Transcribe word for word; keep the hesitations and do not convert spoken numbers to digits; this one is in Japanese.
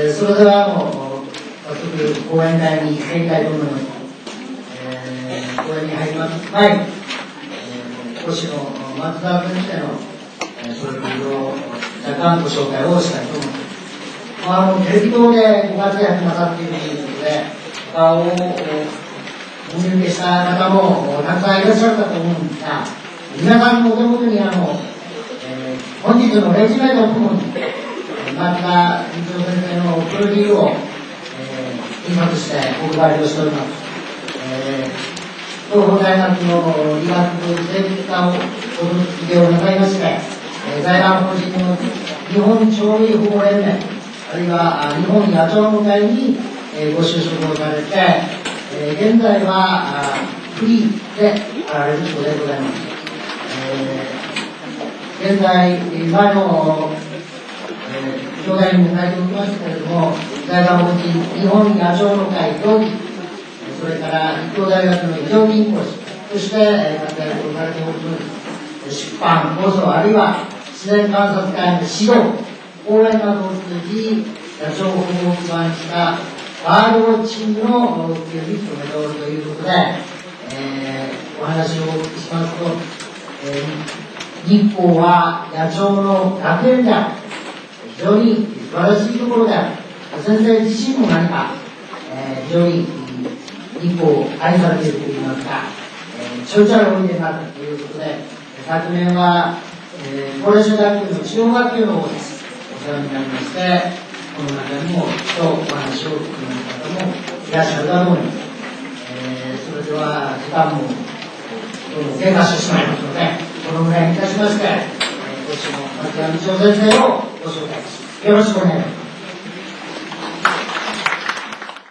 ー、それではあの早速講演会に入りたいと思います。えー、講演に入ります前に、えー、講師の松田君しての、えー、それを若干ご紹介をしたいと思います。まあ、あのテレビ塔でご活躍なさっているということで、顔をお見受けした方もたくさんいらっしゃるかと思うんですが、皆さんのお手元にあの、えー、本日のレジュメとともに、松田理事長先生のプロフィールを、えー、印刷してお配りをしております。えー、東邦大学の理学生物科をご卒業なさいまして、えー、財団法人の日本鳥類保護連盟、あるいは日本野鳥の会に、えー、ご就職をされて、えー、現在はフリーであられるそうでございます。えー、現在、前の教材にも書いておりますけれども、財団法人日本野鳥の会協議、それから立教大学の非常勤講師として活躍をされております。出版、放送、あるいは自然観察会の指導、講演などを通じ、野鳥保護を基盤したバードウォッチングの普及に努めておるということで、えー、お話をお聞きしますと、えー、日光は野鳥の楽園である。非常に素晴らしいところである。先生自身も何か、えー、非常に日光を愛されているといいますか、えー、ちょいちょいおいでになったということで、昨年は、えー、高齢者学級の治療学級の方ですお世話になりまして、この中にもとお話を聞く方もいらっしゃるかと思います。えー、それでは時間もどうも経過してしまいますので、このぐらいにいたしまして、ご師の松田道夫先生をご紹介します。よろしくお願いします。